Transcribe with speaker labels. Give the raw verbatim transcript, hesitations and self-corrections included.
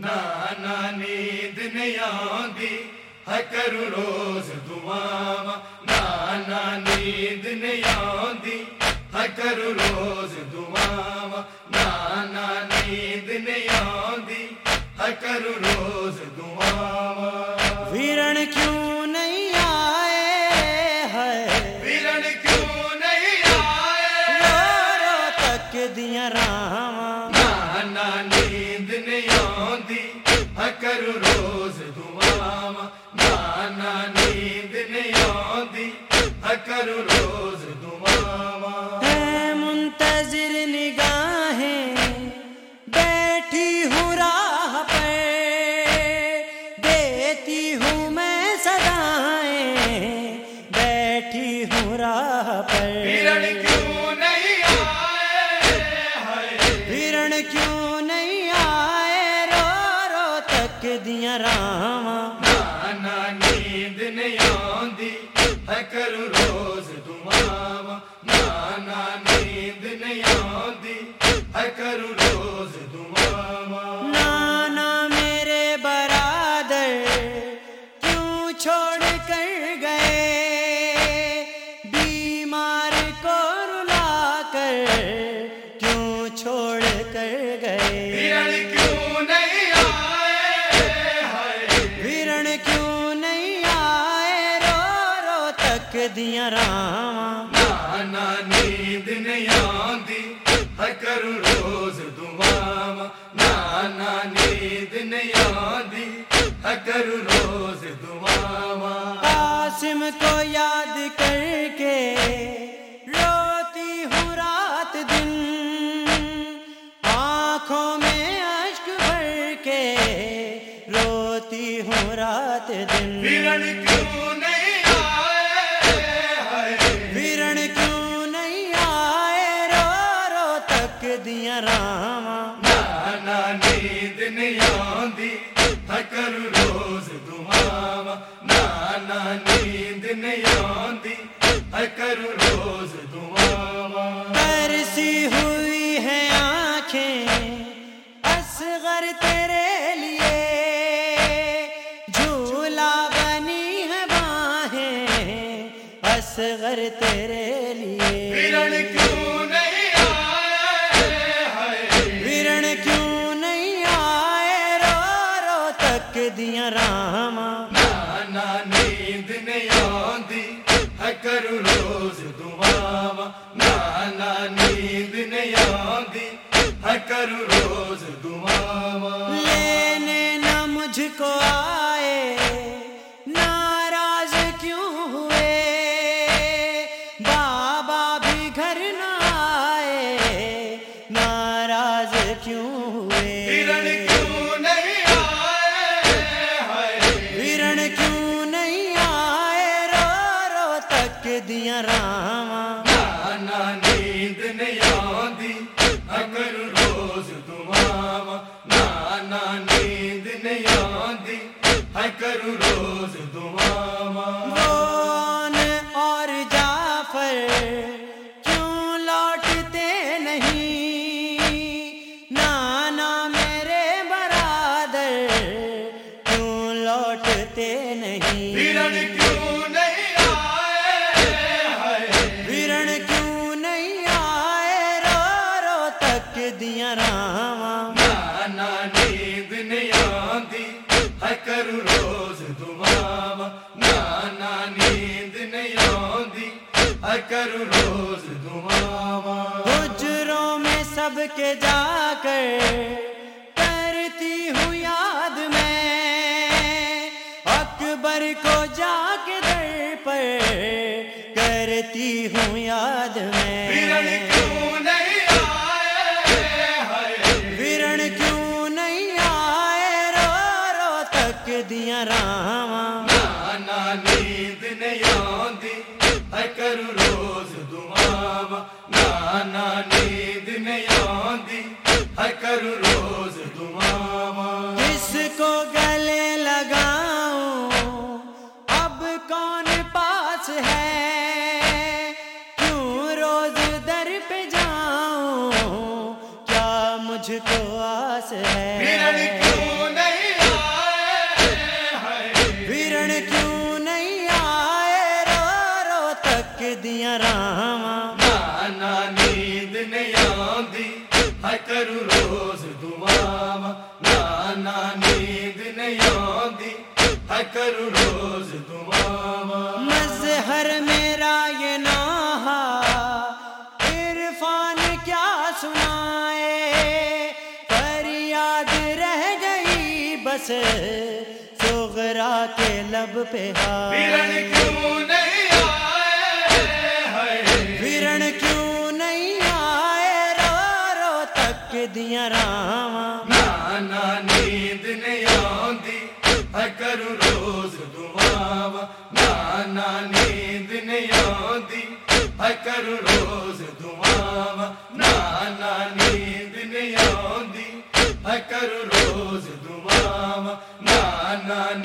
Speaker 1: ना ना नींद नहीं आंदी है करूं रोज दुआवां ना ना नींद नहीं आंदी है करूं रोज दुआवां ना ना नींद नहीं आंदी है करूं रोज दुआवां
Speaker 2: वीरण क्यों नहीं आए है
Speaker 1: वीरण क्यों नहीं आए
Speaker 2: रो रो तक दियां रावां
Speaker 1: ना ना नींद नहीं आंदी है करूं रोज दुआवां ना ना नींद नहीं आंदी है करूं रोज दुआवां
Speaker 2: है मुंतजिर निगाहें बैठी हूँ राह पर देती हूँ मैं सदाएं बैठी हूँ राह पर
Speaker 1: वीरण क्यों नहीं आए हाय
Speaker 2: वीरण क्यों नहीं आए रो रो तक दियां रावां
Speaker 1: ना ना नींद नहीं आंदी है करूं रोज दुआवां ना ना नींद नहीं आंदी है करूं रोज दुआवां
Speaker 2: नाना मेरे बरादर क्यों छोड़ कर गए बीमार को रुला कर क्यों छोड़ कर गए
Speaker 1: वीरण क्यों नहीं आए हाय
Speaker 2: वीरण क्यों नहीं आए रो रो तक दियां रावां
Speaker 1: ना ना नींद नहीं आंदी है करूं रोज दुआवां ना ना नींद नहीं आंदी है करूं रोज दुआवां
Speaker 2: कासिम को याद करके रोती हूँ रात दिन आँखों में अश्क भर के रोती हूँ रात दिन
Speaker 1: वीरण क्यों नहीं आए हाय
Speaker 2: वीरण क्यों नहीं आए रो रो तक दियां रावां
Speaker 1: ना ना नींद नहीं आंदी है करूं रोज दुआवां ना ना नींद नहीं आंदी है करूं रोज दुआवां
Speaker 2: तरसी हुई है आंखें असगर तेरे लिए झूला बनी है बाहें असगर तेरे लिए
Speaker 1: वीरण क्यों नहीं आए हाय
Speaker 2: वीरण क्यों नहीं आए रो रो तक दियां रावां
Speaker 1: ना ना नींद नहीं आंदी है करूं रोज दुआवां ना ना नींद नहीं आंदी है करूं रोज दुआवां
Speaker 2: लेने न मुझको आए नाराज क्यों हुए बाबा भी घर न आए नाराज क्यों हुए
Speaker 1: वीरण क्यों नहीं आए हाय
Speaker 2: वीरण क्यों नहीं आए रो रो तक दियां रावां
Speaker 1: ना ना नींद नहीं आंदी है करूं रोज दुआवां ना ना नींद नहीं आंदी है करूं रोज दुआवां
Speaker 2: कौन और जाफर क्यों लौटते नहीं नाना मेरे बरादर क्यों लौटते नहीं
Speaker 1: वीरण क्यों नहीं आए हाय
Speaker 2: वीरण क्यों नहीं आए रो रो तक दियां रावां
Speaker 1: ना ना नींद नहीं आंदी है करूं रोज दुआवां ना ना नींद नहीं आंदी है करूं रोज दुआवां
Speaker 2: हुजरों में सबके जाकर करती हूँ याद मैं अकबर को जाके दर पर करती हूँ याद
Speaker 1: वीरण
Speaker 2: मैं
Speaker 1: क्यों नहीं आए हाय
Speaker 2: वीरण क्यों नहीं आए रो रो तक दियां रावां
Speaker 1: ना ना नींद नहीं आंदी है करूं रोज दुआवां ना ना नींद नहीं आंदी है करूं रोज दुआवां
Speaker 2: किसको गले लगाऊं अब कौन पास है क्यों रोज दर पे जाऊं क्या मुझ مجھ کو آس ہے
Speaker 1: ویرن کیوں نہیں آئے
Speaker 2: ویرن کیوں نہیں آئے رو رو تک دیا راواں
Speaker 1: نانا نیند نہیں آندی ہے کرو روز دعاواں نانا نیند نہیں آندی ہے کرو روز دعاواں
Speaker 2: مظہر میرا یہ ناہا عرفان کیا سنائے فریاد رہ گئی بس صغرا کے لب پہ
Speaker 1: ویرن
Speaker 2: ہائے
Speaker 1: کیوں نہیں آئے
Speaker 2: ویرن کیوں نہیں آئے رو رو تک دیا راواں
Speaker 1: نانا نیند نہیں آندی ہے کرو روز دعاواں نانا نیند نہیں آندی ہے کرو روز دعاواں نانا نیند نہیں آندی ہے کرو روز دعاواں نانا